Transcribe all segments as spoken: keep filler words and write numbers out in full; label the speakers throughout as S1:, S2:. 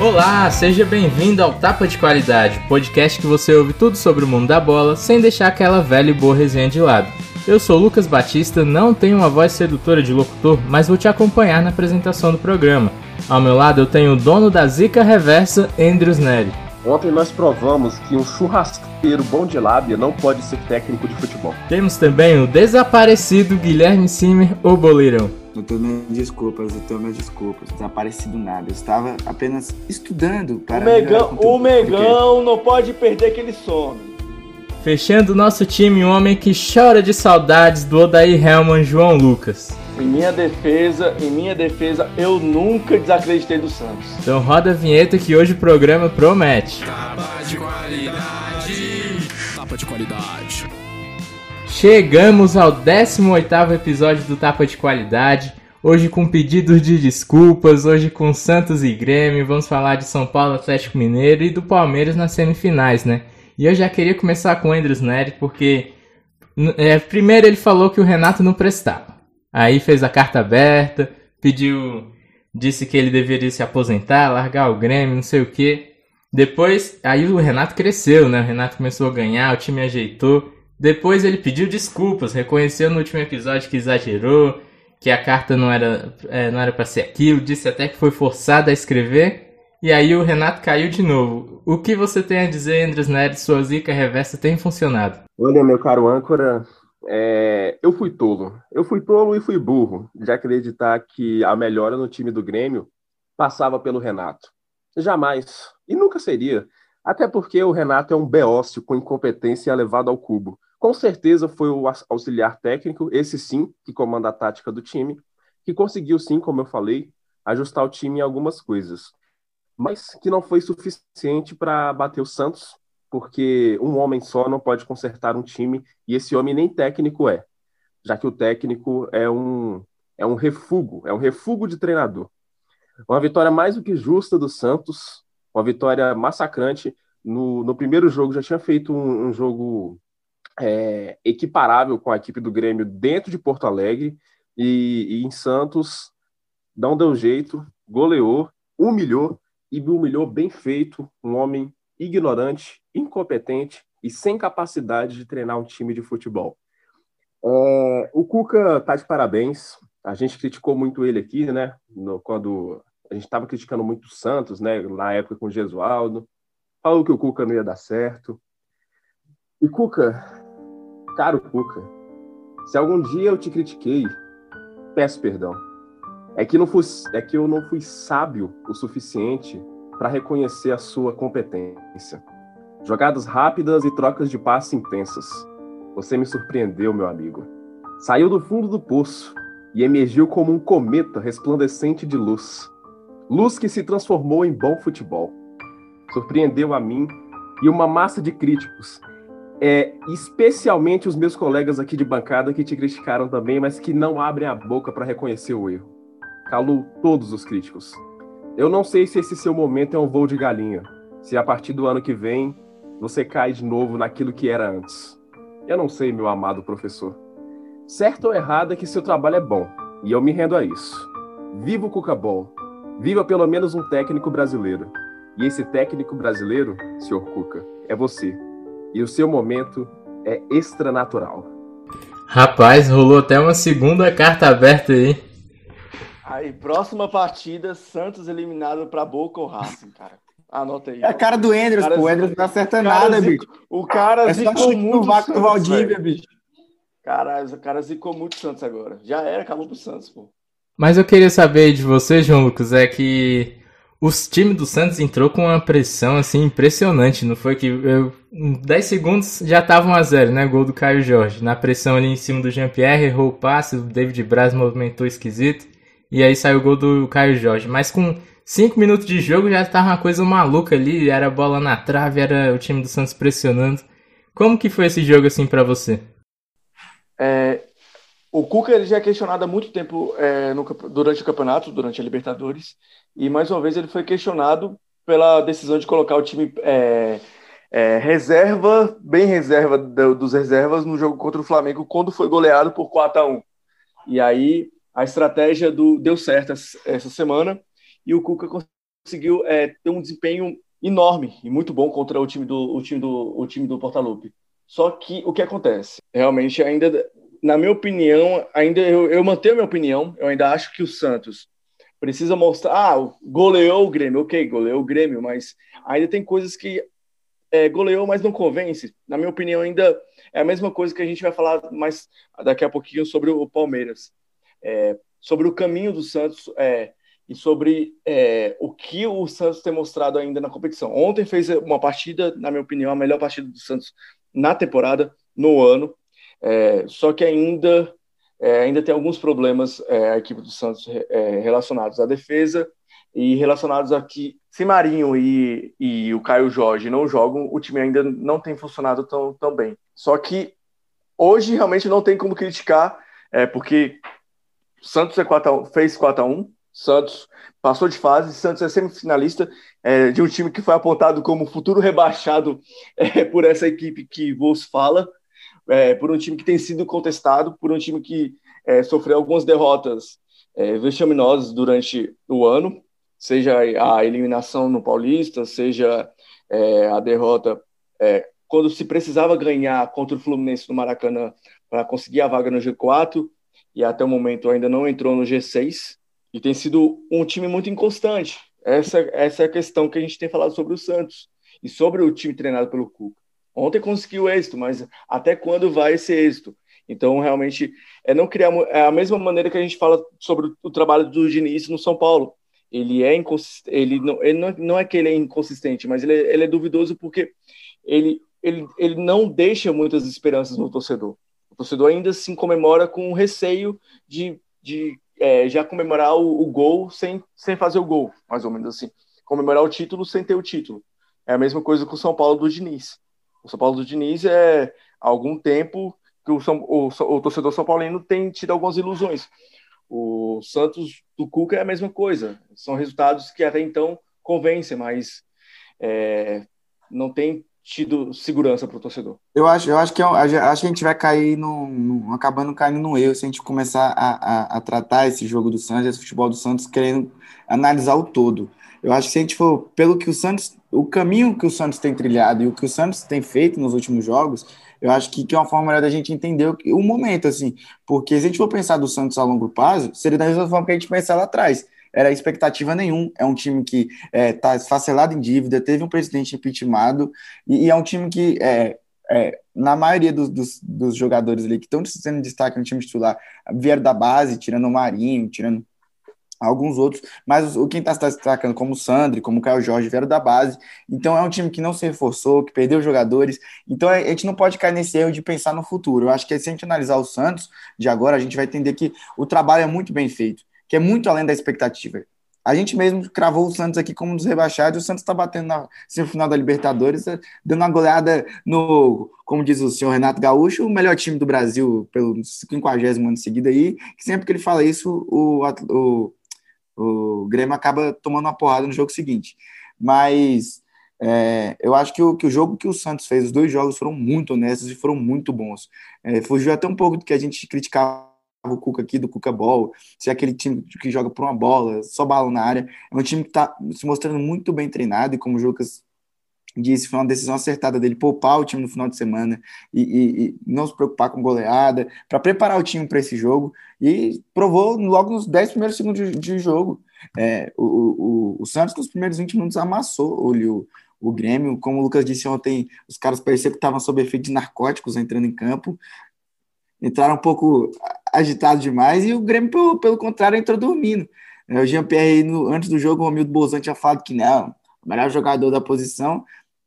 S1: Olá, seja bem-vindo ao Tapa de Qualidade, podcast que você ouve tudo sobre o mundo da bola, sem deixar aquela velha e boa resenha de lado. Eu sou Lucas Batista, não tenho uma voz sedutora de locutor, mas vou te acompanhar na apresentação do programa. Ao meu lado eu tenho o dono da zica reversa, Andrews Neri.
S2: Ontem nós provamos que um churrasqueiro bom de lábia não pode ser técnico de futebol.
S1: Temos também o desaparecido Guilherme Simer, o boleirão.
S3: Eu tô minhas desculpas, eu tô minhas desculpas. Desaparecido nada. Eu estava apenas estudando para...
S4: O Megão, o Megão não pode perder aquele sono.
S1: Fechando o nosso time, um homem que chora de saudades do Odair Hellmann, João Lucas.
S4: Em minha defesa, em minha defesa, eu nunca desacreditei do Santos.
S1: Então roda a vinheta que hoje o programa promete.
S5: Tapa de qualidade. Tapa de qualidade.
S1: Chegamos ao décimo oitavo episódio do Tapa de Qualidade. Hoje com pedidos de desculpas, hoje com Santos e Grêmio. Vamos falar de São Paulo, Atlético Mineiro e do Palmeiras nas semifinais, né? E eu já queria começar com o Andrews Neri, porque é, primeiro ele falou que o Renato não prestava. Aí fez a carta aberta, pediu, disse que ele deveria se aposentar, largar o Grêmio, não sei o quê. Depois, aí o Renato cresceu, né? O Renato começou a ganhar, o time ajeitou. Depois ele pediu desculpas, reconheceu no último episódio que exagerou, que a carta não era, é, não era pra ser aquilo, disse até que foi forçado a escrever. E aí o Renato caiu de novo. O que você tem a dizer, Andrews Neri? Sua zica reversa tem funcionado?
S2: Olha, meu caro âncora, é... eu fui tolo. Eu fui tolo e fui burro de acreditar que a melhora no time do Grêmio passava pelo Renato. Jamais. E nunca seria. Até porque o Renato é um beócio com incompetência elevado ao cubo. Com certeza foi o auxiliar técnico, esse sim, que comanda a tática do time, que conseguiu sim, como eu falei, ajustar o time em algumas coisas. Mas que não foi suficiente para bater o Santos, porque um homem só não pode consertar um time, e esse homem nem técnico é, já que o técnico é um, é um refúgio, é um refúgio de treinador. Uma vitória mais do que justa do Santos, uma vitória massacrante. No, no primeiro jogo já tinha feito um, um jogo é, equiparável com a equipe do Grêmio dentro de Porto Alegre, e, e em Santos não deu jeito, goleou, humilhou, e me humilhou bem feito, um homem ignorante, incompetente e sem capacidade de treinar um time de futebol. É, o Cuca tá de parabéns, a gente criticou muito ele aqui, né, no, quando a gente estava criticando muito o Santos, né, na época com o Gesualdo, falou que o Cuca não ia dar certo. E Cuca, caro Cuca, se algum dia eu te critiquei, peço perdão. É que, não fui, é que eu não fui sábio o suficiente para reconhecer a sua competência. Jogadas rápidas e trocas de passe intensas. Você me surpreendeu, meu amigo. Saiu do fundo do poço e emergiu como um cometa resplandecente de luz. Luz que se transformou em bom futebol. Surpreendeu a mim e uma massa de críticos. É, especialmente os meus colegas aqui de bancada que te criticaram também, mas que não abrem a boca para reconhecer o erro. Calou todos os críticos. Eu não sei se esse seu momento é um voo de galinha, se a partir do ano que vem você cai de novo naquilo que era antes. Eu não sei, meu amado professor. Certo ou errado é que seu trabalho é bom, e eu me rendo a isso. Viva o Cuca-Ball. Viva pelo menos um técnico brasileiro. E esse técnico brasileiro, senhor Cuca, é você. E o seu momento é extranatural.
S1: Rapaz, rolou até uma segunda carta aberta aí.
S4: Aí, próxima partida, Santos eliminado pra Boca ou Racing, cara. Anota aí.
S3: É a cara do Andrews, pô. O Andrews não acerta nada, bicho.
S4: O cara
S3: é só
S4: zicou muito
S3: o vácuo do Valdívia, bicho.
S4: Cara, o cara zicou muito o Santos agora. Já era, acabou pro Santos, pô.
S1: Mas eu queria saber de você, João Lucas, é que os times do Santos entrou com uma pressão, assim, impressionante, não foi? Que eu, em dez segundos já tava um a zero, né? Gol do Caio Jorge. Na pressão ali em cima do Jean-Pierre, errou o passe, o David Braz movimentou esquisito. E aí saiu o gol do Caio Jorge. Mas com cinco minutos de jogo já tava uma coisa maluca ali. Era bola na trave, era o time do Santos pressionando. Como que foi esse jogo assim pra você?
S4: É, o Cuca ele já é questionado há muito tempo é, no, durante o campeonato, durante a Libertadores. E mais uma vez ele foi questionado pela decisão de colocar o time é, é, reserva, bem reserva do, dos reservas no jogo contra o Flamengo, quando foi goleado por quatro a um. E aí a estratégia do, deu certo essa, essa semana e o Cuca conseguiu é, ter um desempenho enorme e muito bom contra o time do, o time do, o time do Portaluppi. Só que o que acontece? Realmente, ainda, na minha opinião, ainda eu, eu mantenho a minha opinião, eu ainda acho que o Santos precisa mostrar, ah, goleou o Grêmio, ok, goleou o Grêmio, mas ainda tem coisas que é, goleou, mas não convence. Na minha opinião, ainda é a mesma coisa que a gente vai falar mais daqui a pouquinho sobre o Palmeiras. É, sobre o caminho do Santos é, e sobre é, o que o Santos tem mostrado ainda na competição. Ontem fez uma partida, na minha opinião, a melhor partida do Santos na temporada, no ano, é, só que ainda, é, ainda tem alguns problemas é, a equipe do Santos é, relacionados à defesa e relacionados a que se Marinho e, e o Caio Jorge não jogam, o time ainda não tem funcionado tão, tão bem. Só que hoje realmente não tem como criticar, é, porque Santos é quatro a um, fez quatro a um, Santos passou de fase, Santos é semifinalista é, de um time que foi apontado como futuro rebaixado é, por essa equipe que vos fala, é, por um time que tem sido contestado, por um time que é, sofreu algumas derrotas é, vexaminosas durante o ano, seja a eliminação no Paulista, seja é, a derrota é, quando se precisava ganhar contra o Fluminense no Maracanã para conseguir a vaga no G quatro, e até o momento ainda não entrou no G seis, e tem sido um time muito inconstante. Essa, essa é a questão que a gente tem falado sobre o Santos, e sobre o time treinado pelo Cuca. Ontem conseguiu êxito, mas até quando vai esse êxito? Então, realmente, é não criar... É a mesma maneira que a gente fala sobre o trabalho do Diniz no São Paulo. Ele é inconsistente, ele não, ele não, não é que ele é inconsistente, mas ele é, ele é duvidoso porque ele, ele, ele não deixa muitas esperanças no torcedor. O torcedor ainda assim comemora com receio de, de é, já comemorar o, o gol sem, sem fazer o gol, mais ou menos assim. Comemorar o título sem ter o título. É a mesma coisa com o São Paulo do Diniz. O São Paulo do Diniz é há algum tempo que o, São, o, o torcedor são paulino tem tido algumas ilusões. O Santos do Cuca é a mesma coisa. São resultados que até então convencem, mas é, não tem tido segurança para o torcedor.
S3: Eu acho, eu acho que, é um- a gente- acho que a gente vai cair no, no- acabando caindo no erro se a gente começar a, a, a tratar esse jogo do Santos, esse futebol do Santos, querendo analisar o todo. Eu acho que se a gente for pelo que o Santos, o caminho que o Santos tem trilhado e o que o Santos tem feito nos últimos jogos, eu acho que, que é uma forma melhor da gente entender o, que- o momento, assim, porque se a gente for pensar do Santos a longo prazo, seria da mesma forma que a gente pensava lá atrás. Era expectativa nenhum. É um time que está esfacelado em dívida, teve um presidente impeachmentado, e, e é um time que, é, é, na maioria dos, dos, dos jogadores ali que estão sendo destaque no time titular, vieram da base, tirando o Marinho, tirando alguns outros, mas o quem está se destacando como o Sandri, como o Caio Jorge, vieram da base. Então é um time que não se reforçou, que perdeu jogadores. Então a gente não pode cair nesse erro de pensar no futuro. Eu acho que se a gente analisar o Santos de agora, a gente vai entender que o trabalho é muito bem feito, que é muito além da expectativa. A gente mesmo cravou o Santos aqui como um dos rebaixados, e o Santos está batendo na semifinal da Libertadores, dando uma goleada no, como diz o senhor Renato Gaúcho, o melhor time do Brasil pelo quinquagésimo ano seguido aí, que sempre que ele fala isso, o, o, o Grêmio acaba tomando uma porrada no jogo seguinte. Mas é, eu acho que o, que o jogo que o Santos fez, os dois jogos foram muito honestos e foram muito bons. É, fugiu até um pouco do que a gente criticava o Cuca aqui, do Cuca Ball, se é aquele time que joga por uma bola, só bala na área. É um time que está se mostrando muito bem treinado, e como o Lucas disse, foi uma decisão acertada dele poupar o time no final de semana e, e, e não se preocupar com goleada, para preparar o time para esse jogo, e provou logo nos dez primeiros segundos de, de jogo. É, o, o, o Santos, nos primeiros vinte minutos, amassou o, o Grêmio. Como o Lucas disse ontem, os caras pareciam que estavam sob efeito de narcóticos entrando em campo, entraram um pouco agitados demais, e o Grêmio, pelo, pelo contrário, entrou dormindo. É, o Jean-Pierre, no, antes do jogo, o Romildo Bolzan tinha falado que não, o melhor jogador da posição.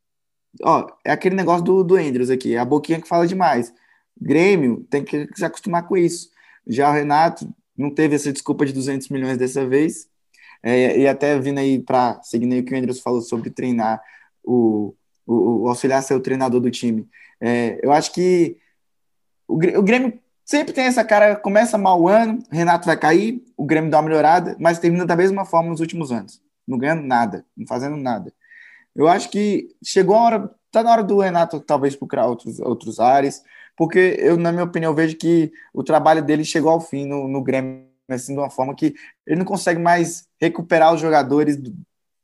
S3: Ó, é aquele negócio do, do Andrews aqui, é a boquinha que fala demais. Grêmio tem que se acostumar com isso. Já o Renato não teve essa desculpa de duzentos milhões dessa vez, é, e até vindo aí para seguindo aí o que o Andrews falou sobre treinar, o, o, o auxiliar ser o treinador do time. É, eu acho que o, o Grêmio sempre tem essa cara, começa mal o ano, Renato vai cair, o Grêmio dá uma melhorada, mas termina da mesma forma nos últimos anos, não ganhando nada, não fazendo nada. Eu acho que chegou a hora, tá na hora do Renato talvez procurar outros, outros ares, porque eu, na minha opinião, vejo que o trabalho dele chegou ao fim no, no Grêmio, assim, de uma forma que ele não consegue mais recuperar os jogadores do,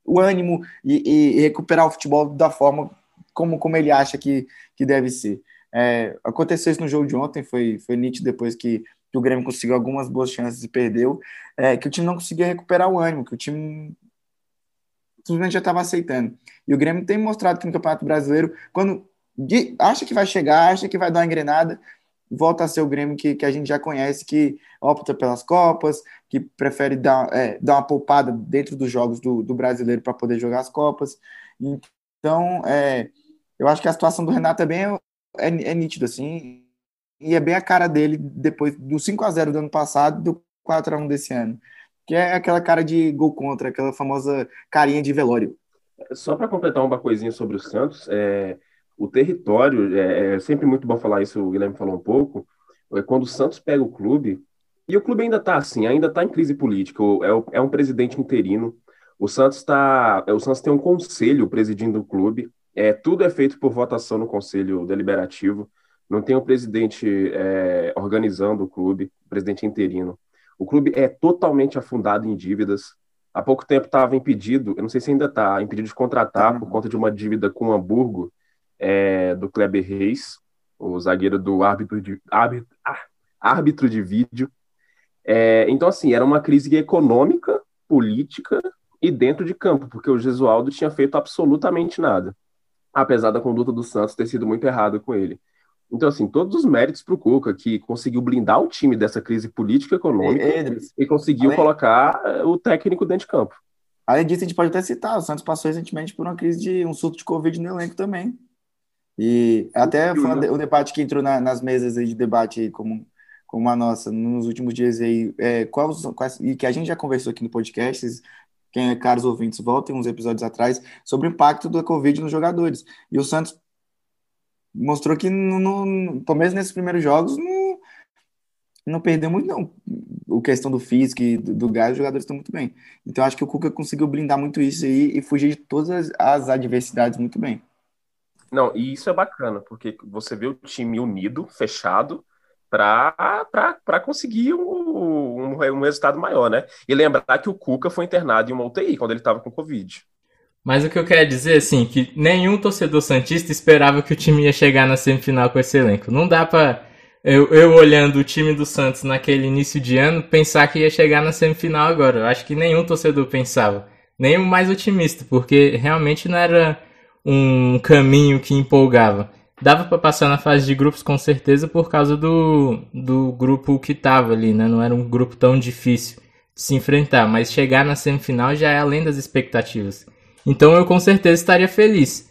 S3: o ânimo e, e recuperar o futebol da forma como, como ele acha que, que deve ser. É, aconteceu isso no jogo de ontem, foi, foi nítido depois que, que o Grêmio conseguiu algumas boas chances e perdeu, é, que o time não conseguia recuperar o ânimo, que o time simplesmente já estava aceitando. E o Grêmio tem mostrado que no Campeonato Brasileiro, quando de, acha que vai chegar, acha que vai dar uma engrenada, volta a ser o Grêmio que, que a gente já conhece, que opta pelas Copas, que prefere dar, é, dar uma poupada dentro dos jogos do, do Brasileiro para poder jogar as Copas. Então, é, eu acho que a situação do Renato é bem é, é nítida, assim, e é bem a cara dele depois do cinco a zero do ano passado e do quatro a um desse ano, que é aquela cara de gol contra, aquela famosa carinha de velório.
S2: Só para completar uma coisinha sobre o Santos, é, o território, é, é sempre muito bom falar isso, o Guilherme falou um pouco, é quando o Santos pega o clube, e o clube ainda está assim, ainda está em crise política, é, o- é um presidente interino, o Santos tá, é, o Santos tem um conselho presidindo o clube, é, tudo é feito por votação no conselho deliberativo, não tem um presidente é, organizando o clube, presidente interino. O clube é totalmente afundado em dívidas. Há pouco tempo estava impedido, eu não sei se ainda está, impedido de
S3: Tá,
S2: contratar por conta de uma dívida com o Hamburgo, é, do Kleber Reis, o zagueiro do árbitro de, árbitro, ah, árbitro de vídeo. É, então, assim, era uma crise econômica, política e dentro de campo, porque o Gesualdo tinha feito absolutamente nada, apesar da conduta do Santos ter sido muito errada com ele. Então, assim, todos os méritos para o Cuca, que conseguiu blindar o time dessa crise política e econômica
S3: Edros,
S2: e conseguiu
S3: além,
S2: colocar eh, o técnico dentro de campo.
S3: além disso, a gente pode até citar, o Santos passou recentemente por uma crise de um surto de Covid no elenco também. E até foi um, de- um debate que entrou na- nas mesas aí de debate aí, como, como a nossa, nos últimos dias aí, é, quais, quais, e que a gente já conversou aqui no podcast, quem é caros ouvintes, voltem uns episódios atrás, sobre o impacto da Covid nos jogadores. E o Santos mostrou que, no, no, pelo menos nesses primeiros jogos, não, não perdeu muito, não. A questão do físico e do, do gás, os jogadores estão muito bem. Então, acho que o Cuca conseguiu blindar muito isso aí e fugir de todas as, as adversidades muito bem.
S2: Não, e isso é bacana, porque você vê o time unido, fechado, para conseguir um, um, um resultado maior, né? E lembrar que o Cuca foi internado em uma U T I quando ele estava com Covid.
S1: Mas o que eu quero dizer, assim, que nenhum torcedor santista esperava que o time ia chegar na semifinal com esse elenco. Não dá pra, eu, eu olhando o time do Santos naquele início de ano, pensar que ia chegar na semifinal agora. Eu acho que nenhum torcedor pensava. Nem o mais otimista, porque realmente não era um caminho que empolgava. Dava pra passar na fase de grupos com certeza por causa do, do grupo que tava ali, né? Não era um grupo tão difícil de se enfrentar, mas chegar na semifinal já é além das expectativas. Então eu com certeza estaria feliz.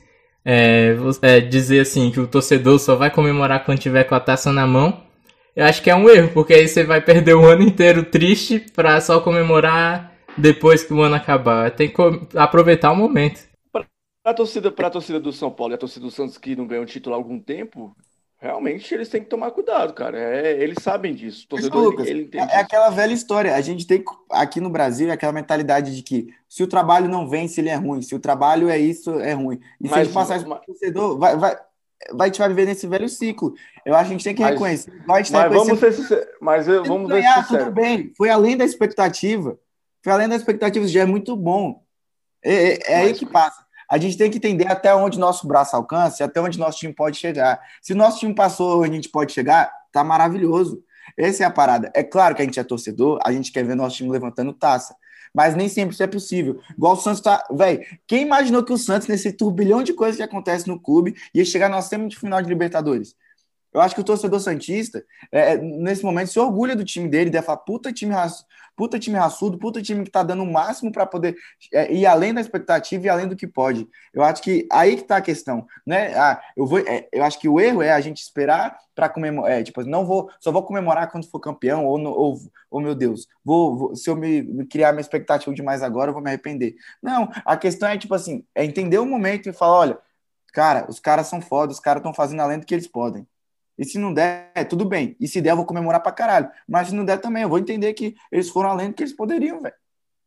S1: É, é, dizer assim que o torcedor só vai comemorar quando tiver com a taça na mão, eu acho que é um erro, porque aí você vai perder o ano inteiro triste pra só comemorar depois que o ano acabar. Tem que aproveitar o momento.
S4: Para a torcida, para a torcida do São Paulo e a torcida do Santos que não ganham título há algum tempo, realmente eles têm que tomar cuidado, cara. É, eles sabem disso. O
S3: Mas,
S4: torcedor,
S3: Lucas,
S4: ele, ele entende
S3: é, é
S4: isso.
S3: aquela velha história. A gente tem, aqui no Brasil, é aquela mentalidade de que se o trabalho não vence, ele é ruim. Se o trabalho é isso, é ruim. E se a
S4: Mas,
S3: gente passar isso para
S4: mas,
S3: o torcedor, vai, vai, vai, te vai viver nesse velho ciclo. Eu acho que a gente tem que
S4: mas,
S3: reconhecer. Igual a gente está
S4: mas vamos
S3: reconhecendo.
S4: ser sinceros. Mas eu-
S3: Se não
S4: vamos ver
S3: ganhar, tudo
S4: sincero.
S3: bem. Foi além da expectativa. Foi além da expectativa, já é muito bom. É, é- é aí
S4: Mas,
S3: que passa. A gente tem que entender até onde nosso braço alcança e até onde nosso time pode chegar. Se o nosso time passou onde a gente pode chegar, tá maravilhoso. Essa é a parada. É claro que a gente é torcedor, a gente quer ver nosso time levantando taça. Mas nem sempre isso é possível. Igual o Santos tá. Velho, quem imaginou que o Santos, nesse turbilhão de coisas que acontece no clube, ia chegar na semifinal de Libertadores? Eu acho que o torcedor santista, é, nesse momento, se orgulha do time dele, deve falar, puta time, raço, puta time raçudo, puta time que tá dando o máximo para poder é, ir além da expectativa e além do que pode. Eu acho que aí que tá a questão, né? Ah, eu, vou, é, eu acho que o erro é a gente esperar para comemorar, é, tipo, não vou, só vou comemorar quando for campeão, ou, no, ou, ou meu Deus, vou, vou, se eu me, me criar minha expectativa demais agora, eu vou me arrepender. Não, a questão é, tipo assim, é entender o momento e falar, olha, cara, os caras são foda, os caras estão fazendo além do que eles podem. E se não der, tudo bem. E se der, eu vou comemorar pra caralho. Mas se não der também, eu vou entender que eles foram além do que eles poderiam, velho.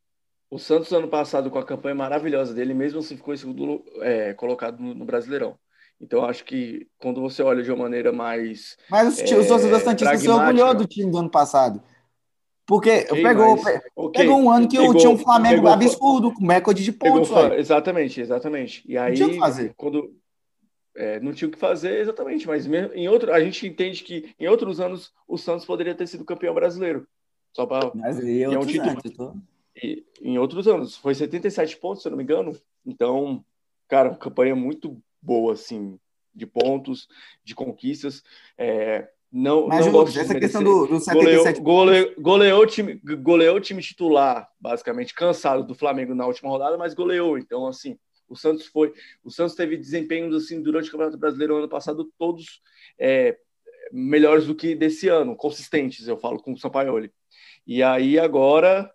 S4: o Santos, ano passado, com a campanha maravilhosa dele, mesmo assim ficou em segundo é, colocado no, no Brasileirão. Então, acho que quando você olha de uma maneira mais
S3: Mas os, os torcedores
S4: é,
S3: santistas se orgulhou
S4: pragmática,
S3: do time do ano passado. Porque
S4: Ok,
S3: pegou,
S4: mas-
S3: pe-
S4: ok.
S3: pegou um ano que
S4: Pegou-
S3: tinha um Flamengo
S4: pegou-
S3: absurdo, com recorde de
S4: Pegou,
S3: pontos,
S4: fa-
S3: velho.
S4: exatamente, exatamente. E
S3: Não tinha o
S4: aí,
S3: que fazer.
S4: quando é, não tinha o que fazer, exatamente. Mas mesmo- em outro, a gente entende que em outros anos o Santos poderia ter sido campeão brasileiro. Só para
S3: Mas aí é
S4: é um
S3: outros
S4: título.
S3: anos. eu tô-
S4: E, em outros anos. Foi setenta e sete pontos, se eu não me engano. Então, cara, uma campanha muito boa, assim, de pontos, de conquistas. É, não,
S3: Mas,
S4: não
S3: Lucas,
S4: gosto de
S3: essa questão
S4: desmerecer.
S3: do, do setenta e sete
S4: Goleou,
S3: pontos,
S4: goleou, goleou, o time, goleou o time titular, basicamente, cansado do Flamengo na última rodada, mas goleou. Então, assim, o Santos foi. O Santos teve desempenhos assim durante o Campeonato Brasileiro ano passado, todos é, melhores do que desse ano, consistentes, eu falo com o Sampaoli. E aí agora.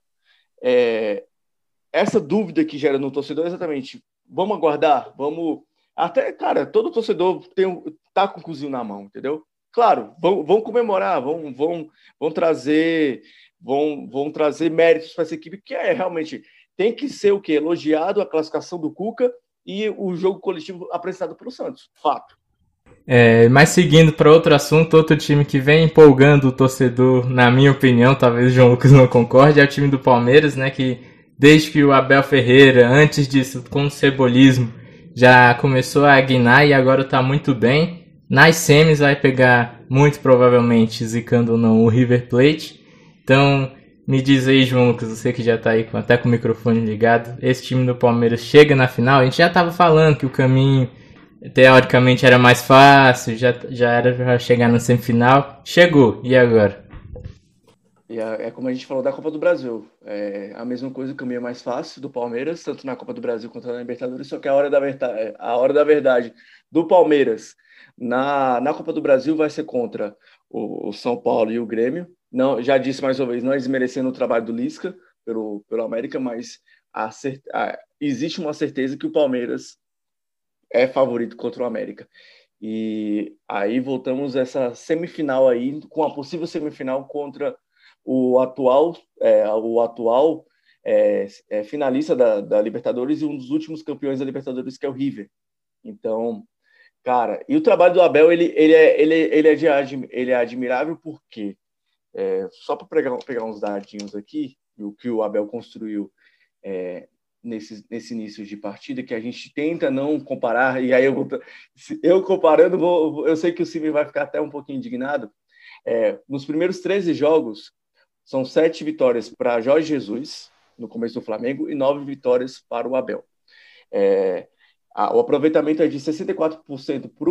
S4: É, essa dúvida que gera no torcedor é exatamente, vamos aguardar, vamos... Até, cara, todo torcedor tem, um- tá com o cozinho na mão, entendeu? Claro, vão, vão comemorar, vão, vão, vão trazer vão, vão trazer méritos para essa equipe, que é realmente, tem que ser o quê? Elogiado a classificação do Cuca e o jogo coletivo apresentado pelo Santos, fato.
S1: É, mas seguindo para outro assunto, outro time que vem empolgando o torcedor, na minha opinião, talvez o João Lucas não concorde, é o time do Palmeiras, né? Que desde que o Abel Ferreira, antes disso, com o cebolismo, já começou a guinar e agora tá muito bem. Nas semis vai pegar, muito provavelmente, zicando ou não, o River Plate. Então, me diz aí, João Lucas, você que já tá aí com- até com o microfone ligado, esse time do Palmeiras chega na final? A gente já tava falando que o caminho teoricamente era mais fácil, já, já era pra chegar na semifinal. Chegou, e agora?
S4: E é, é como a gente falou da Copa do Brasil. É a mesma coisa, o caminho é mais fácil do Palmeiras, tanto na Copa do Brasil quanto na Libertadores, só que a hora da verdade, a hora da verdade do Palmeiras na, na Copa do Brasil vai ser contra o, o São Paulo e o Grêmio. Não, já disse mais uma vez, não é desmerecendo o trabalho do Lisca pelo, pelo América, mas a, cer- a, existe uma certeza que o Palmeiras é favorito contra o América. E aí voltamos a essa semifinal aí, com a possível semifinal contra o atual, é, o atual é, é, finalista da, da Libertadores e um dos últimos campeões da Libertadores, que é o River. Então, cara, e o trabalho do Abel, ele, ele, é, ele, ele, é, de, admi- ele é admirável porque, é, só para pegar, pegar uns dadinhos aqui, o que o Abel construiu é, nesse, nesse início de partida, que a gente tenta não comparar, e aí eu, vou, se eu comparando, vou, eu sei que o Cime vai ficar até um pouquinho indignado. É, nos primeiros treze jogos, são sete vitórias para Jorge Jesus, no começo do Flamengo, e nove vitórias para o Abel. É, a, o aproveitamento é de sessenta e quatro por cento para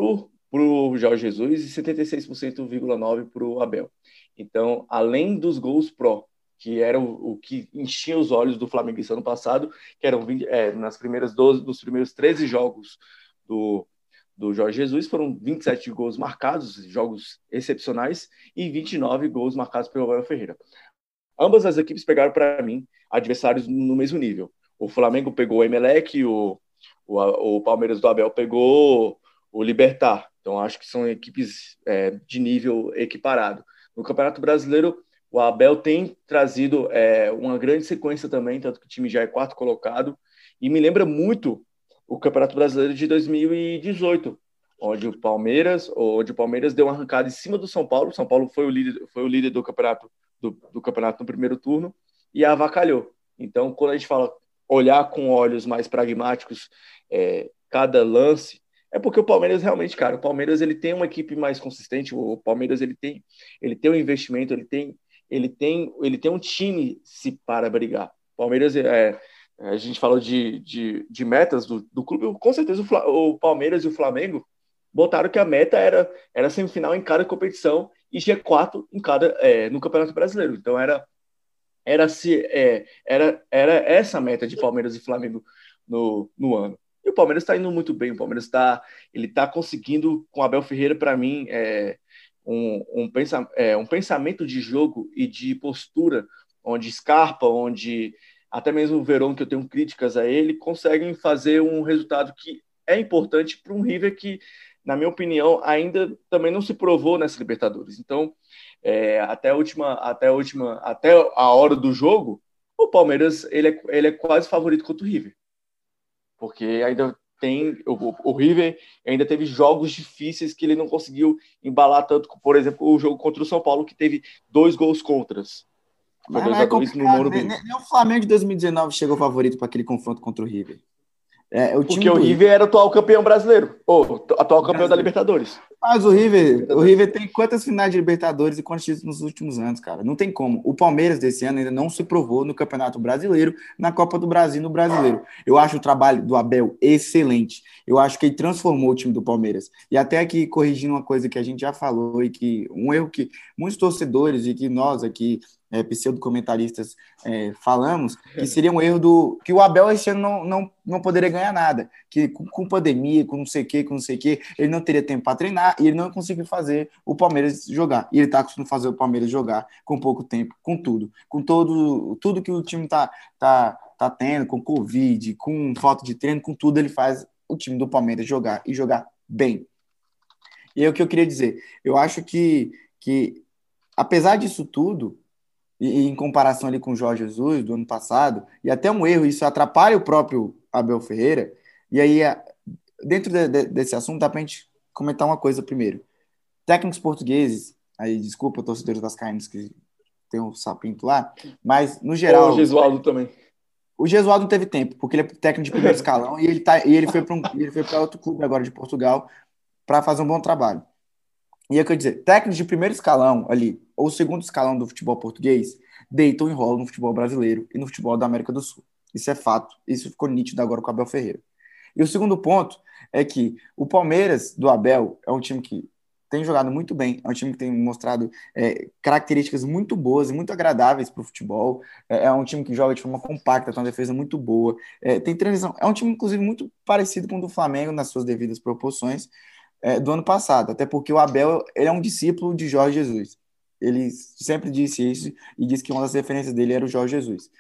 S4: o Jorge Jesus e setenta e seis vírgula nove por cento para o Abel. Então, além dos gols pró, que era o, o que enchia os olhos do flamenguista ano passado, que eram vinte, é, nas primeiras doze, nos primeiros treze jogos do, do Jorge Jesus, foram vinte e sete gols marcados, jogos excepcionais, e vinte e nove gols marcados pelo Abel Ferreira. Ambas as equipes pegaram, para mim, adversários no mesmo nível. O Flamengo pegou o Emelec, o, o, o Palmeiras do Abel pegou o Libertad. Então, acho que são equipes é, de nível equiparado. No Campeonato Brasileiro, o Abel tem trazido é, uma grande sequência também, tanto que o time já é quarto colocado. E me lembra muito o Campeonato Brasileiro de dois mil e dezoito, onde o Palmeiras, onde o Palmeiras deu uma arrancada em cima do São Paulo. O São Paulo foi o líder, foi o líder do campeonato Do, do campeonato no primeiro turno e avacalhou. Então, quando a gente fala olhar com olhos mais pragmáticos é, cada lance, é porque o Palmeiras realmente, cara, o Palmeiras ele tem uma equipe mais consistente, o Palmeiras ele tem, ele tem um investimento, ele tem, ele tem, ele tem um time se para brigar. O Palmeiras, é, a gente falou de, de, de metas do, do clube, com certeza o, o Palmeiras e o Flamengo botaram que a meta era, era semifinal em cada competição e G quatro em cada, é, no Campeonato Brasileiro. Então era, era, se, é, era, era essa a meta de Palmeiras e Flamengo no, no ano. E o Palmeiras está indo muito bem. O Palmeiras está ele tá conseguindo, com Abel Ferreira, para mim, é, um, um, pensa, é, um pensamento de jogo e de postura, onde Scarpa, onde até mesmo o Verón, que eu tenho críticas a ele, conseguem fazer um resultado que é importante para um River que, na minha opinião, ainda também não se provou nessa Libertadores. Então, é, até, a última, até, a última, até a hora do jogo, o Palmeiras ele é, ele é quase favorito contra o River. Porque ainda tem... O, o River ainda teve jogos difíceis que ele não conseguiu embalar tanto, por exemplo, o jogo contra o São Paulo, que teve dois gols contras.
S3: Mas,
S4: Foi
S3: mas
S4: dois a
S3: é
S4: dois no
S3: complicado.
S4: Morumbi.
S3: Nem, nem o Flamengo de dois mil e dezenove chegou favorito para aquele confronto contra o River. É, o time
S4: Porque o
S3: do
S4: River era atual campeão brasileiro. Ou atual campeão da
S3: Brasil.
S4: Libertadores.
S3: Mas o River, o
S4: Libertadores.
S3: River tem quantas finais de Libertadores e quantos títulos nos últimos anos, cara? Não tem como. O Palmeiras desse ano ainda não se provou no Campeonato Brasileiro, na Copa do Brasil, no Brasileiro. Eu acho o trabalho do Abel excelente. Eu acho que ele transformou o time do Palmeiras. E até aqui, corrigindo uma coisa que a gente já falou e que um erro que muitos torcedores e que nós aqui, é, pseudo-comentaristas, é, falamos, que seria um erro do... que o Abel esse ano não, não, não poderia ganhar nada. Que com, com pandemia, com não sei o quê, com não sei o quê, ele não teria tempo para treinar e ele não conseguiu fazer o Palmeiras jogar. E ele está conseguindo fazer o Palmeiras jogar com pouco tempo, com tudo. Com todo, tudo que o time está tá, tá tendo, com Covid, com falta de treino, com tudo, ele faz o time do Palmeiras jogar e jogar bem. E é o que eu queria dizer. Eu acho que, que apesar disso tudo, e, e em comparação ali com o Jorge Jesus do ano passado, e até um erro, isso atrapalha o próprio Abel Ferreira, e aí, dentro de, de, desse assunto, dá pra gente comentar uma coisa primeiro. Técnicos portugueses, aí desculpa, torcedores vascaínos que tem um sapinto lá, mas no geral...
S4: O Gesualdo também.
S3: O Gesualdo não teve tempo, porque ele é técnico de primeiro escalão e ele, tá, e ele foi para um, outro clube agora de Portugal para fazer um bom trabalho. E é o que eu ia dizer, técnicos de primeiro escalão ali, ou segundo escalão do futebol português, deitam e rolam no futebol brasileiro e no futebol da América do Sul. Isso é fato, isso ficou nítido agora com o Abel Ferreira. E o segundo ponto é que o Palmeiras do Abel é um time que tem jogado muito bem, é um time que tem mostrado é, características muito boas e muito agradáveis para o futebol, é, é um time que joga de forma compacta, tem uma defesa muito boa, é, tem transição, é um time inclusive muito parecido com o do Flamengo nas suas devidas proporções é, do ano passado, até porque o Abel ele é um discípulo de Jorge Jesus, ele sempre disse isso e disse que uma das referências dele era o Jorge Jesus,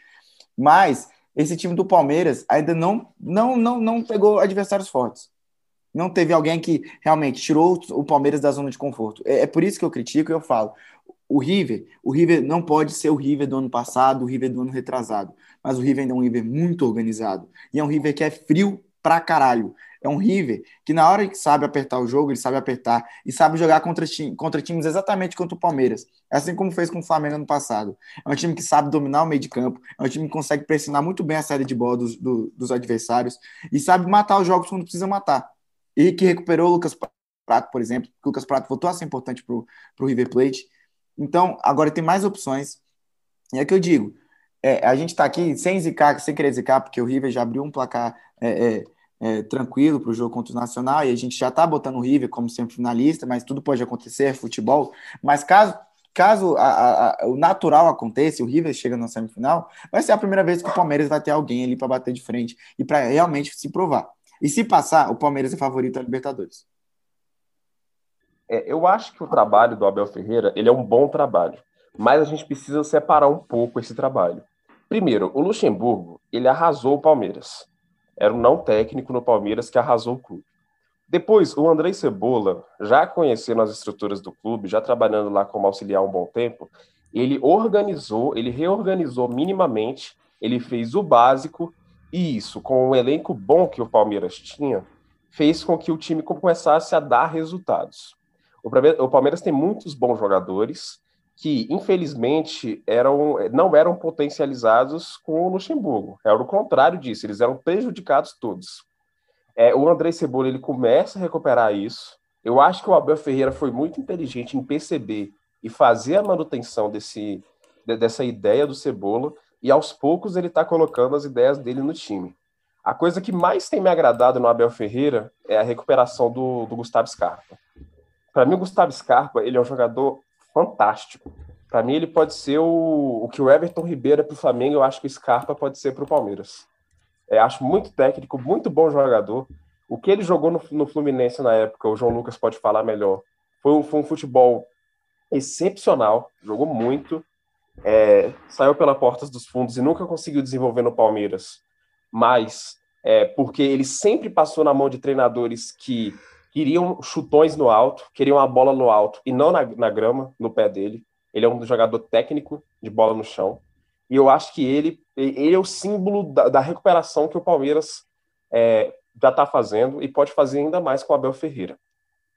S3: mas esse time do Palmeiras ainda não, não, não, não pegou adversários fortes. Não teve alguém que realmente tirou o Palmeiras da zona de conforto. É, é por isso que eu critico e eu falo. O River, o River não pode ser o River do ano passado, o River do ano retrasado. Mas o River ainda é um River muito organizado. E é um River que é frio pra caralho. É um River que na hora que sabe apertar o jogo, ele sabe apertar e sabe jogar contra, contra times exatamente contra o Palmeiras. Assim como fez com o Flamengo ano passado. É um time que sabe dominar o meio de campo, é um time que consegue pressionar muito bem a saída de bola dos, do, dos adversários e sabe matar os jogos quando precisa matar. E que recuperou o Lucas Prato, por exemplo. O Lucas Prato voltou a ser importante para o River Plate. Então, agora tem mais opções. E é que eu digo, é, a gente está aqui sem zicar, sem querer zicar, porque o River já abriu um placar é, é, é, tranquilo para o jogo contra o Nacional, e a gente já está botando o River como semifinalista, mas tudo pode acontecer, é futebol. Mas caso, caso a, a, a, o natural aconteça, o River chega na semifinal, vai ser a primeira vez que o Palmeiras vai ter alguém ali para bater de frente e para realmente se provar. E se passar, o Palmeiras é favorito à Libertadores.
S2: É, eu acho que o trabalho do Abel Ferreira ele é um bom trabalho, mas a gente precisa separar um pouco esse trabalho. Primeiro, o Luxemburgo ele arrasou o Palmeiras. Era um não técnico no Palmeiras que arrasou o clube. Depois, o Andrei Cebola, já conhecendo as estruturas do clube, já trabalhando lá como auxiliar há um bom tempo, ele organizou, ele reorganizou minimamente, ele fez o básico. E isso, com o elenco bom que o Palmeiras tinha, fez com que o time começasse a dar resultados. O Palmeiras tem muitos bons jogadores que, infelizmente, eram, não eram potencializados com o Luxemburgo. Era o contrário disso, eles eram prejudicados todos. É, o Andrei Cebola ele começa a recuperar isso. Eu acho que o Abel Ferreira foi muito inteligente em perceber e fazer a manutenção desse, dessa ideia do Cebola, e aos poucos ele está colocando as ideias dele no time. A coisa que mais tem me agradado no Abel Ferreira é a recuperação do, do Gustavo Scarpa. Para mim, o Gustavo Scarpa ele é um jogador fantástico. Para mim, ele pode ser o, o que o Everton Ribeiro é para o Flamengo, eu acho que o Scarpa pode ser para o Palmeiras. É, acho muito técnico, muito bom jogador. O que ele jogou no, no Fluminense na época, o João Lucas pode falar melhor, foi um, foi um futebol excepcional, jogou muito. É, saiu pela porta dos fundos e nunca conseguiu desenvolver no Palmeiras, mas é, porque ele sempre passou na mão de treinadores que queriam chutões no alto, queriam a bola no alto e não na, na grama, no pé dele. Ele é um jogador técnico de bola no chão, e eu acho que ele, ele é o símbolo da, da recuperação que o Palmeiras é, já está fazendo e pode fazer ainda mais com o Abel Ferreira.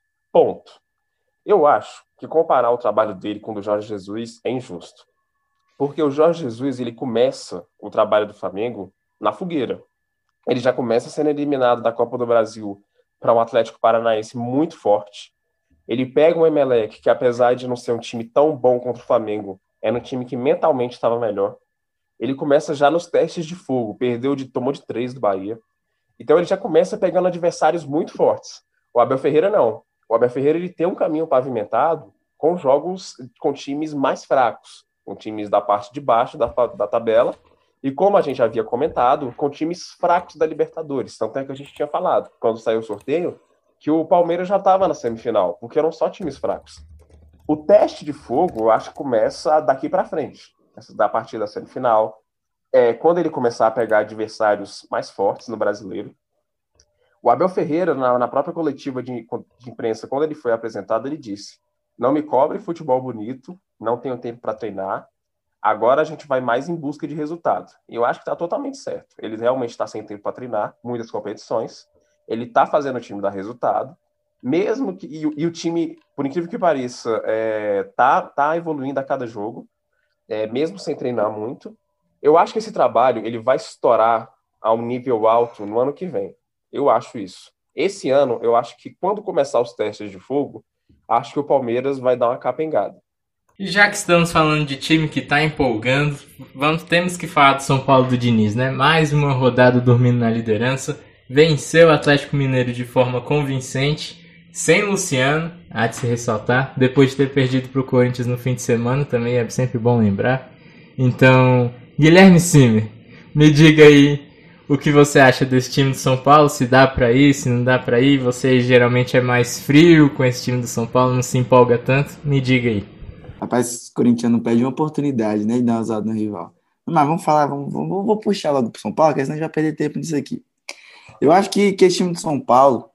S2: Ponto. Eu acho que comparar o trabalho dele com o do Jorge Jesus é injusto. Porque o Jorge Jesus, ele começa o trabalho do Flamengo na fogueira. Ele já começa sendo eliminado da Copa do Brasil para um Atlético Paranaense muito forte. Ele pega um Emelec, que apesar de não ser um time tão bom contra o Flamengo, era um time que mentalmente estava melhor. Ele começa já nos testes de fogo, perdeu de, tomou de três do Bahia. Então ele já começa pegando adversários muito fortes. O Abel Ferreira não. O Abel Ferreira ele tem um caminho pavimentado com jogos com times mais fracos, com times da parte de baixo da, da tabela, e como a gente havia comentado, com times fracos da Libertadores. Tanto é que a gente tinha falado, quando saiu o sorteio, que o Palmeiras já estava na semifinal, porque eram só times fracos. O teste de fogo, eu acho que começa daqui para frente, da partida da semifinal, é, quando ele começar a pegar adversários mais fortes no Brasileiro. O Abel Ferreira, na, na própria coletiva de, de imprensa, quando ele foi apresentado, ele disse: não me cobre futebol bonito, não tenho tempo para treinar, agora a gente vai mais em busca de resultado. E eu acho que está totalmente certo. Ele realmente está sem tempo para treinar, muitas competições, ele está fazendo o time dar resultado, mesmo que, e, e o time, por incrível que pareça, é, tá, tá evoluindo a cada jogo, é, mesmo sem treinar muito. Eu acho que esse trabalho ele vai estourar a um nível alto no ano que vem. Eu acho isso. Esse ano, eu acho que quando começar os testes de fogo, acho que o Palmeiras vai dar uma capengada.
S1: E já que estamos falando de time que está empolgando, vamos, temos que falar do São Paulo do Diniz, né? Mais uma rodada dormindo na liderança. Venceu o Atlético Mineiro de forma convincente, sem Luciano, há de se ressaltar, depois de ter perdido para o Corinthians no fim de semana, também é sempre bom lembrar. Então, Guilherme Simer, me diga aí o que você acha desse time do São Paulo, se dá pra ir, se não dá pra ir. Você geralmente é mais frio com esse time do São Paulo, não se empolga tanto, me diga aí.
S3: Rapaz, o corintiano perde uma oportunidade, né, de dar uma usada no rival. Mas vamos falar, vamos, vamos, vou puxar logo pro São Paulo, porque senão a gente vai perder tempo nisso aqui. Eu acho que, que esse time do São Paulo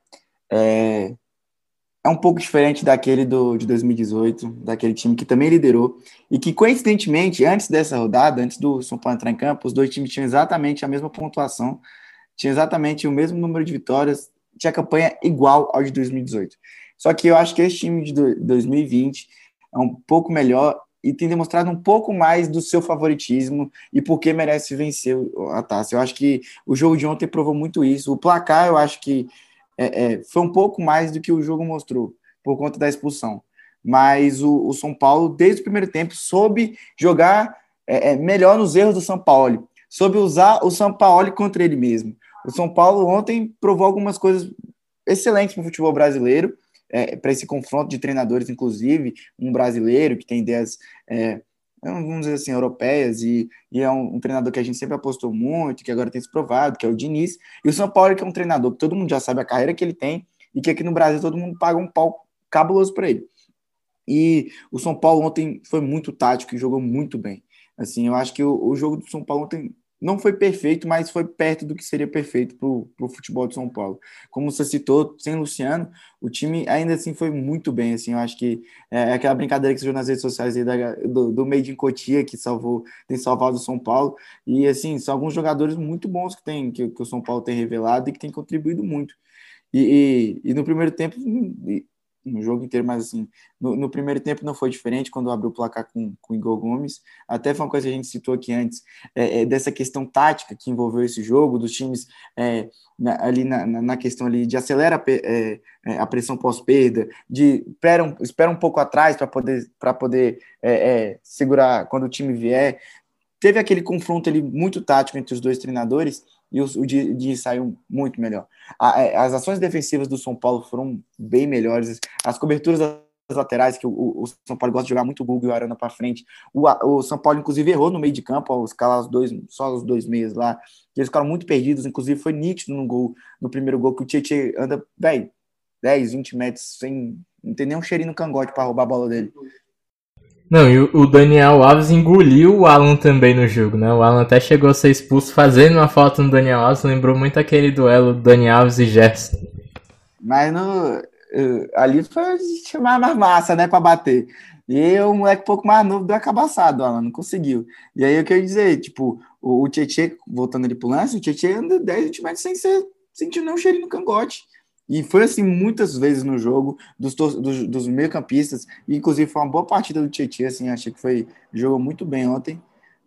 S3: é, é um pouco diferente daquele do, de dois mil e dezoito, daquele time que também liderou, e que, coincidentemente, antes dessa rodada, antes do São Paulo entrar em campo, os dois times tinham exatamente a mesma pontuação, tinham exatamente o mesmo número de vitórias, tinha campanha igual ao de dois mil e dezoito. Só que eu acho que esse time de dois mil e vinte é um pouco melhor e tem demonstrado um pouco mais do seu favoritismo e por que merece vencer a taça. Eu acho que o jogo de ontem provou muito isso. O placar, eu acho que é, é, foi um pouco mais do que o jogo mostrou, por conta da expulsão. Mas o, o São Paulo, desde o primeiro tempo, soube jogar é, é, melhor nos erros do São Paulo, soube usar o São Paulo contra ele mesmo. O São Paulo ontem provou algumas coisas excelentes no futebol brasileiro, É, para esse confronto de treinadores, inclusive, um brasileiro que tem ideias, é, vamos dizer assim, europeias, e, e é um, um treinador que a gente sempre apostou muito, que agora tem se provado, que é o Diniz, e o São Paulo, que é um treinador que todo mundo já sabe a carreira que ele tem, e que aqui no Brasil todo mundo paga um pau cabuloso para ele. E o São Paulo ontem foi muito tático e jogou muito bem. Assim, eu acho que o, o jogo do São Paulo ontem não foi perfeito, mas foi perto do que seria perfeito para o futebol de São Paulo. Como você citou, sem Luciano, o time ainda assim foi muito bem. Assim, eu acho que é aquela brincadeira que se viu nas redes sociais aí da, do, do Made in Cotia, que salvou, tem salvado o São Paulo. E assim, são alguns jogadores muito bons que, tem, que, que o São Paulo tem revelado e que tem contribuído muito. E, e, e no primeiro tempo, no jogo inteiro, mas assim, no, no primeiro tempo não foi diferente quando abriu o placar com, com o Igor Gomes. Até foi uma coisa que a gente citou aqui antes, é, é, dessa questão tática que envolveu esse jogo, dos times é, na, ali na, na questão ali de acelerar é, a pressão pós-perda, de espera um, espera um pouco atrás para poder, pra poder é, é, segurar quando o time vier. Teve aquele confronto ali muito tático entre os dois treinadores, e o, o Diniz saiu muito melhor. A, as ações defensivas do São Paulo foram bem melhores, as coberturas das laterais, que o, o São Paulo gosta de jogar muito o Guga e o Arana para frente, o, o São Paulo inclusive errou no meio de campo ao escalar os dois, só os dois meias lá, eles ficaram muito perdidos, inclusive foi nítido no gol, no primeiro gol, que o Tietê anda, velho, dez, vinte metros, sem, não tem nem um cheirinho no cangote para roubar a bola dele.
S1: Não, e o Daniel Alves engoliu o Alan também no jogo, né? O Alan até chegou a ser expulso fazendo uma falta no Daniel Alves, lembrou muito aquele duelo do Daniel Alves e Gerson.
S3: Mas no, ali foi chamar mais massa, né, pra bater. E o moleque um pouco mais novo deu a cabaçada, o Alan não conseguiu. E aí eu quero dizer, tipo, o, o Tietê, voltando ali pro lance, o Tietê anda dez, vinte metros sem ser, sentir nem um cheirinho no cangote. E foi assim muitas vezes no jogo dos, dos, dos meio-campistas, e inclusive foi uma boa partida do Tietê, assim, achei que foi, jogou muito bem ontem.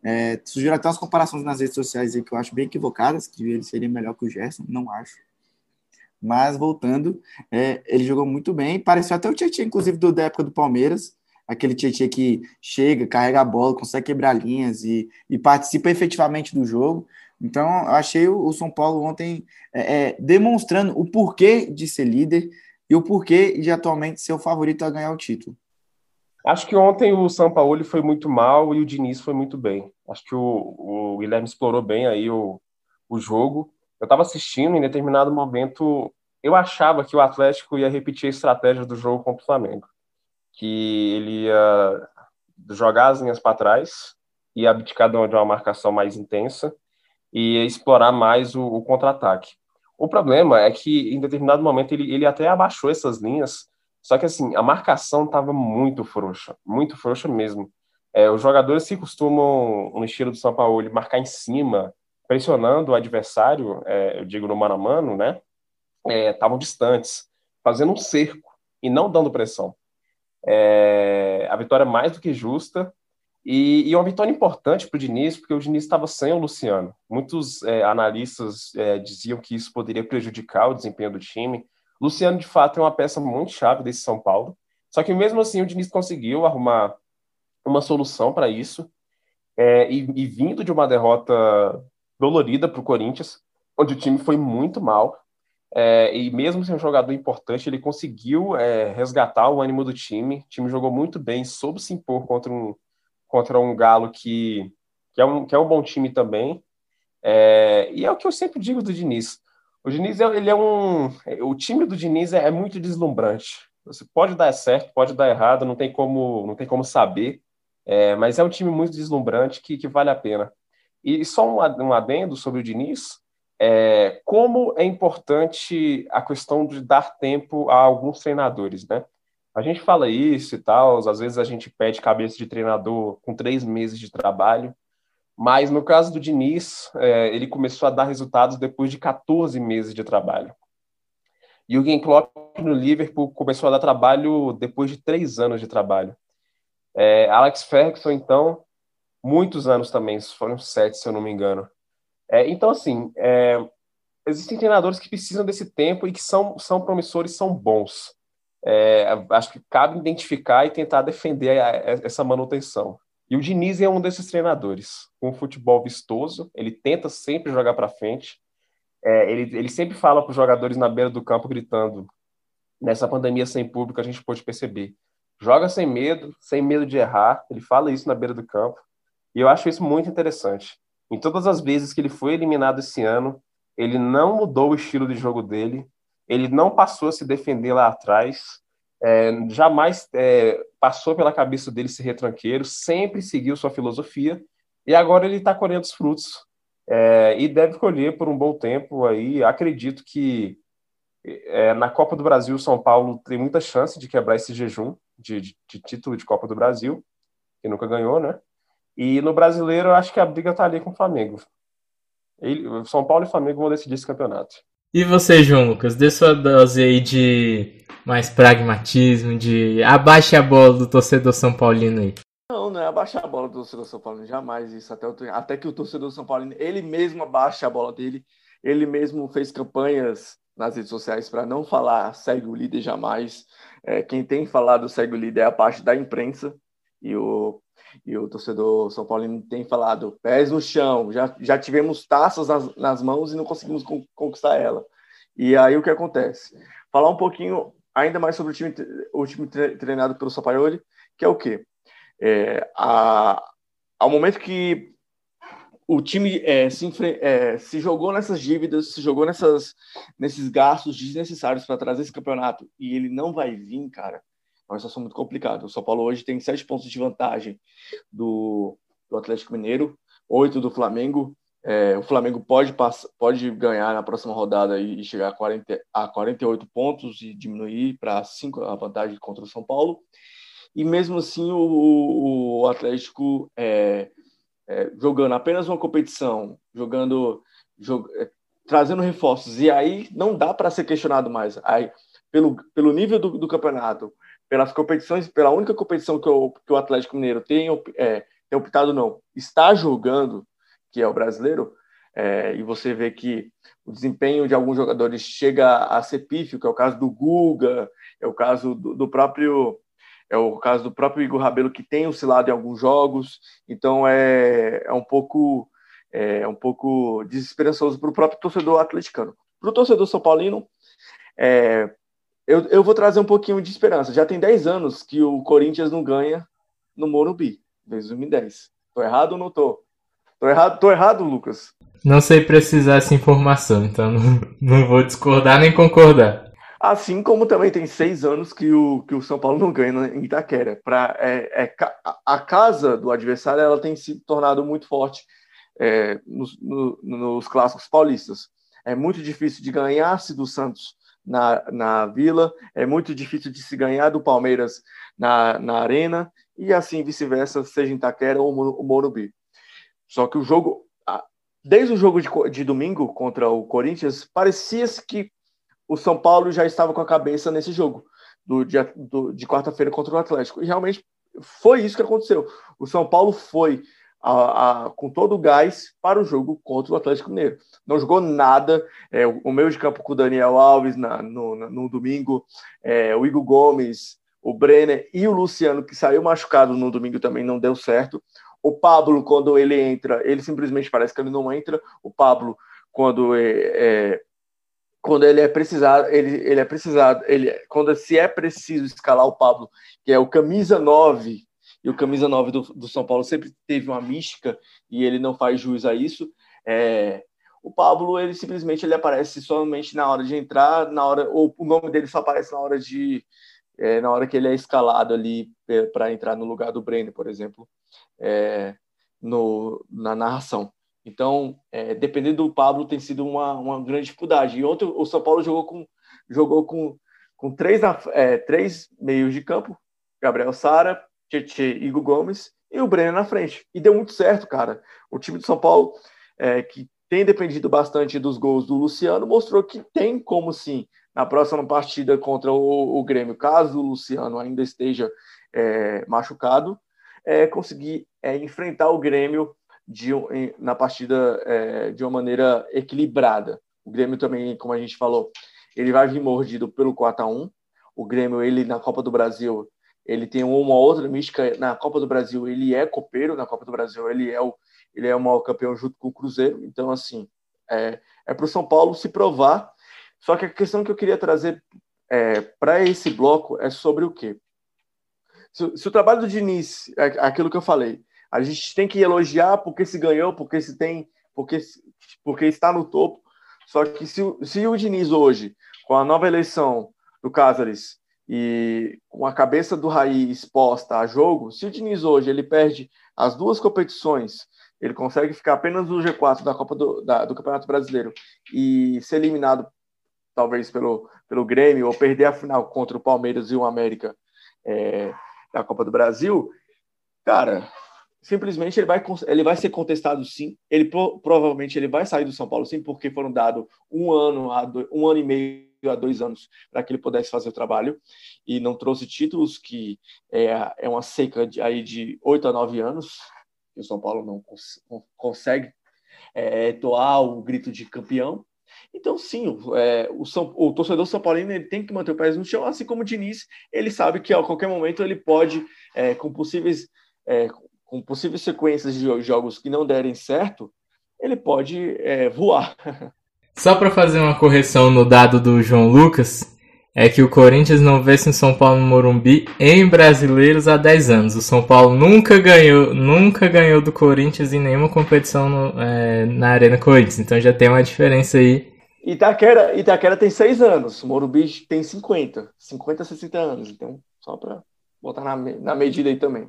S3: É, surgiram até umas comparações nas redes sociais aí que eu acho bem equivocadas, que ele seria melhor que o Gerson, não acho. Mas, voltando, é, ele jogou muito bem, pareceu até o Tietchan, inclusive, do, da época do Palmeiras, aquele Tietchan que chega, carrega a bola, consegue quebrar linhas e, e participa efetivamente do jogo. Então, eu achei o, o São Paulo ontem é, é, demonstrando o porquê de ser líder e o porquê de atualmente ser o favorito a ganhar o título.
S2: Acho que ontem o Sampaoli foi muito mal e o Diniz foi muito bem. Acho que o, o Guilherme explorou bem aí o, o jogo. Eu estava assistindo, em determinado momento, eu achava que o Atlético ia repetir a estratégia do jogo contra o Flamengo. Que ele ia jogar as linhas para trás, ia abdicar de uma marcação mais intensa e ia explorar mais o, o contra-ataque. O problema é que, em determinado momento, ele, ele até abaixou essas linhas, só que, assim, a marcação estava muito frouxa, muito frouxa mesmo. É, os jogadores que costumam, no estilo do São Paulo, marcar em cima, pressionando o adversário, é, eu digo no mano a mano, né? Estavam é, distantes, fazendo um cerco e não dando pressão. É, a vitória é mais do que justa e, e uma vitória importante para o Diniz, porque o Diniz estava sem o Luciano. Muitos é, analistas é, diziam que isso poderia prejudicar o desempenho do time. Luciano, de fato, é uma peça muito chave desse São Paulo. Só que mesmo assim o Diniz conseguiu arrumar uma solução para isso. É, e, e vindo de uma derrota dolorida para o Corinthians, onde o time foi muito mal, é, e mesmo sendo um jogador importante, ele conseguiu é, resgatar o ânimo do time. O time jogou muito bem, soube se impor contra um, contra um Galo que, que, é um, que é um bom time também. É, e é o que eu sempre digo do Diniz. O Diniz, ele é um... O time do Diniz é, é muito deslumbrante. Você pode dar certo, pode dar errado, não tem como, não tem como saber, é, mas é um time muito deslumbrante que, que vale a pena. E só um, um adendo sobre o Diniz, é, como é importante a questão de dar tempo a alguns treinadores, né? A gente fala isso e tal, às vezes a gente pede cabeça de treinador com três meses de trabalho, mas no caso do Diniz, é, ele começou a dar resultados depois de quatorze meses de trabalho. E o Jürgen Klopp no Liverpool começou a dar trabalho depois de três anos de trabalho. É, Alex Ferguson, então, muitos anos também, foram sete, se eu não me engano. É, então, assim, é, existem treinadores que precisam desse tempo e que são, são promissores, são bons. É, acho que cabe identificar e tentar defender a, a, essa manutenção. E o Diniz é um desses treinadores, com um futebol vistoso, ele tenta sempre jogar para frente, é, ele, ele sempre fala para os jogadores na beira do campo gritando, nessa pandemia sem público a gente pôde perceber, joga sem medo, sem medo de errar, ele fala isso na beira do campo, e eu acho isso muito interessante. Em todas as vezes que ele foi eliminado esse ano, ele não mudou o estilo de jogo dele, ele não passou a se defender lá atrás, é, jamais é, passou pela cabeça dele ser retranqueiro, sempre seguiu sua filosofia, e agora ele está colhendo os frutos, é, e deve colher por um bom tempo. Aí acredito que é, na Copa do Brasil, o São Paulo tem muita chance de quebrar esse jejum de, de, de título de Copa do Brasil, que nunca ganhou, né? E no Brasileiro, eu acho que a briga está ali com o Flamengo. Ele, São Paulo e Flamengo vão decidir esse campeonato.
S1: E você, João Lucas, dê sua dose aí de mais pragmatismo, de abaixe a bola do torcedor São Paulino aí.
S4: Não, não é abaixar a bola do torcedor São Paulino, jamais isso. Até, o, até que o torcedor São Paulino, ele mesmo abaixe a bola dele, ele mesmo fez campanhas nas redes sociais para não falar segue o líder jamais. É, quem tem falado segue o líder é a parte da imprensa, e o, e o torcedor São Paulino tem falado pés no chão, já, já tivemos taças nas, nas mãos e não conseguimos con- conquistar ela. E aí o que acontece? Falar um pouquinho ainda mais sobre o time, o time treinado pelo Sampaoli, que é o quê? É, a, ao momento que o time é, se, é, se jogou nessas dívidas, se jogou nessas, nesses gastos desnecessários para trazer esse campeonato e ele não vai vir, cara, é uma situação muito complicada. O São Paulo hoje tem sete pontos de vantagem do, do Atlético Mineiro, oito do Flamengo. É, o Flamengo pode, passar, pode ganhar na próxima rodada e chegar a, quarenta, a quarenta e oito pontos e diminuir para cinco a vantagem contra o São Paulo. E mesmo assim o, o Atlético é, é, jogando apenas uma competição, jogando, jog, é, trazendo reforços, e aí não dá para ser questionado mais. Aí, pelo, pelo nível do, do campeonato, pelas competições, pela única competição que o, que o Atlético Mineiro tem, é, tem optado não, está jogando, que é o brasileiro, é, e você vê que o desempenho de alguns jogadores chega a ser pífio, que é o caso do Guga, é o caso do, do próprio é o caso do próprio Igor Rabelo, que tem oscilado em alguns jogos, então é, é um pouco é um pouco desesperançoso para o próprio torcedor atleticano. Para o torcedor são paulino, é, eu, eu vou trazer um pouquinho de esperança. Já tem dez anos que o Corinthians não ganha no Morumbi, desde dois mil e dez. Tô errado ou não tô? Tô errado, tô errado, Lucas?
S1: Não sei precisar essa informação, então não, não vou discordar nem concordar.
S4: Assim como também tem seis anos que o, que o São Paulo não ganha em Itaquera. Pra, é, é, a casa do adversário ela tem se tornado muito forte é, nos, no, nos clássicos paulistas. É muito difícil de ganhar-se do Santos na, na Vila, é muito difícil de se ganhar do Palmeiras na, na Arena, e assim vice-versa, seja em Itaquera ou o Morumbi. Só que o jogo, desde o jogo de, de domingo contra o Corinthians, parecia-se que o São Paulo já estava com a cabeça nesse jogo, do dia, do, de quarta-feira contra o Atlético. E realmente foi isso que aconteceu. O São Paulo foi a, a, com todo o gás para o jogo contra o Atlético Mineiro. Não jogou nada. É, o, o meio de campo com o Daniel Alves na, no, na, no domingo, é, o Igor Gomes, o Brenner e o Luciano, que saiu machucado no domingo, também não deu certo. O Pablo, quando ele entra, ele simplesmente parece que ele não entra. O Pablo, quando é, é quando ele é precisado, ele, ele é precisado, ele, quando se é preciso escalar o Pablo, que é o camisa nove, e o camisa nove do, do São Paulo sempre teve uma mística, e ele não faz jus a isso, é, o Pablo, ele simplesmente ele aparece somente na hora de entrar, na hora, ou o nome dele só aparece na hora de, é, na hora que ele é escalado ali para entrar no lugar do Brenner, por exemplo, é, no, na narração. Então, é, dependendo do Pablo, tem sido uma, uma grande dificuldade. E ontem o São Paulo jogou com, jogou com, com três, é, três meios de campo, Gabriel Sara, Tietê, Igor Gomes e o Brenner na frente. E deu muito certo, cara. O time do São Paulo, é, que tem dependido bastante dos gols do Luciano, mostrou que tem como, sim, na próxima partida contra o, o Grêmio, caso o Luciano ainda esteja é, machucado, é, conseguir é, enfrentar o Grêmio De, na partida é, de uma maneira equilibrada. O Grêmio também, como a gente falou, ele vai vir mordido pelo quatro a um. O Grêmio, ele na Copa do Brasil, ele tem uma outra mística. Na Copa do Brasil, ele é copeiro. Na Copa do Brasil, ele é o, ele é o maior campeão junto com o Cruzeiro. Então, assim, é, é para o São Paulo se provar. Só que a questão que eu queria trazer é, para esse bloco é sobre o quê? Se, se o trabalho do Diniz, é aquilo que eu falei, a gente tem que elogiar porque se ganhou, porque se tem, porque, porque está no topo. Só que se, se o Diniz hoje, com a nova eleição do Cáceres e com a cabeça do Raí exposta a jogo, se o Diniz hoje ele perde as duas competições, ele consegue ficar apenas no G quatro da Copa do, da, do Campeonato Brasileiro e ser eliminado talvez pelo, pelo Grêmio ou perder a final contra o Palmeiras e o América é, da Copa do Brasil, cara, simplesmente ele vai, ele vai ser contestado sim, ele pro, provavelmente ele vai sair do São Paulo sim, porque foram dados um ano, a dois, um ano e meio a dois anos para que ele pudesse fazer o trabalho e não trouxe títulos, que é, é uma seca de, aí de oito a nove anos, que o São Paulo não cons, consegue é, toar o grito de campeão. Então sim, é, o, São, o torcedor São Paulino ele tem que manter o pé no chão, assim como o Diniz, ele sabe que a qualquer momento ele pode, é, com possíveis é, com possíveis sequências de jogos que não derem certo, ele pode é, voar.
S1: Só para fazer uma correção no dado do João Lucas, é que o Corinthians não vence o São Paulo no Morumbi em brasileiros há dez anos. O São Paulo nunca ganhou, nunca ganhou do Corinthians em nenhuma competição no, é, na Arena Corinthians, então já tem uma diferença aí.
S4: Itaquera, Itaquera tem seis anos, o Morumbi tem cinquenta, cinquenta, sessenta anos, então só para botar na, na medida aí também.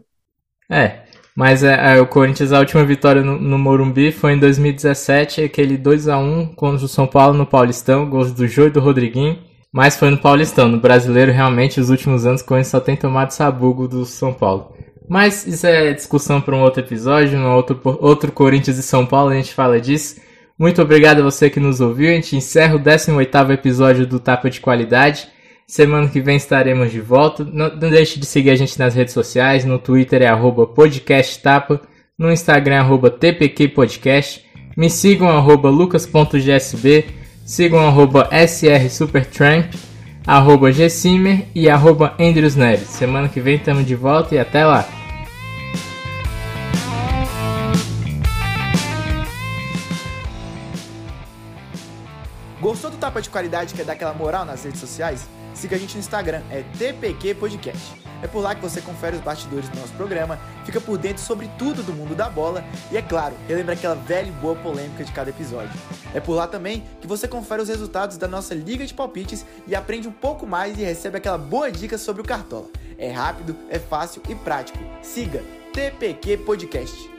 S1: É, mas é, é, o Corinthians, a última vitória no, no Morumbi foi em dois mil e dezessete, aquele dois a um contra o São Paulo no Paulistão, gols do Jô e do Rodriguinho, mas foi no Paulistão. No Brasileiro, realmente, os últimos anos o Corinthians só tem tomado sabugo do São Paulo. Mas isso é discussão para um outro episódio, no outro, outro Corinthians e São Paulo, a gente fala disso. Muito obrigado a você que nos ouviu, a gente encerra o décimo oitavo episódio do Tapa de Qualidade. Semana que vem estaremos de volta. Não, não deixe de seguir a gente nas redes sociais. No Twitter é arroba podcasttapa. no Instagram arroba T P Q Podcast, me sigam arroba lucas ponto g s b, sigam arroba S R Supertramp, arroba gsimer e arroba Andrews Neres. Semana que vem estamos de volta e até lá!
S6: Gostou do Tapa de Qualidade, quer dar aquela moral nas redes sociais? Siga a gente no Instagram, é T P Q Podcast. É por lá que você confere os bastidores do nosso programa, fica por dentro sobre tudo do mundo da bola e, é claro, relembra aquela velha e boa polêmica de cada episódio. É por lá também que você confere os resultados da nossa Liga de Palpites e aprende um pouco mais e recebe aquela boa dica sobre o Cartola. É rápido, é fácil e prático. Siga T P Q Podcast.